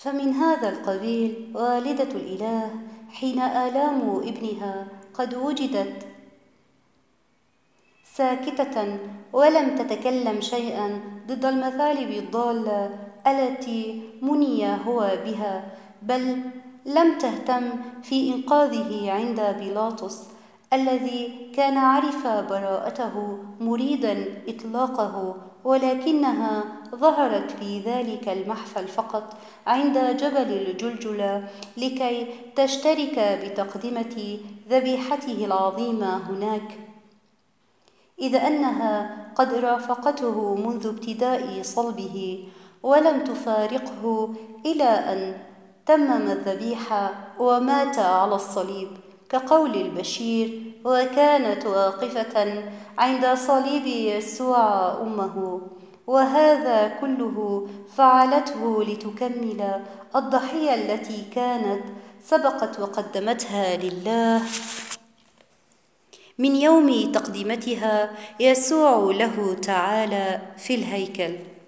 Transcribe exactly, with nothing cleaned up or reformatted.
فمن هذا القبيل والدة الإله حين آلام ابنها قد وجدت ساكتة ولم تتكلم شيئا ضد المثالب الضالة التي مني هو بها، بل لم تهتم في إنقاذه عند بيلاطس الذي كان عرف براءته مريدا إطلاقه، ولكنها ظهرت في ذلك المحفل فقط عند جبل الجلجلة لكي تشترك بتقدمة ذبيحته العظيمة هناك، إذ أنها قد رافقته منذ ابتداء صلبه ولم تفارقه إلى أن تمم الذبيحة ومات على الصليب كقول البشير: وكانت واقفة عند صليب يسوع أمه. وهذا كله فعلته لتكمل الضحية التي كانت سبقت وقدمتها لله من يوم تقدمتها يسوع له تعالى في الهيكل.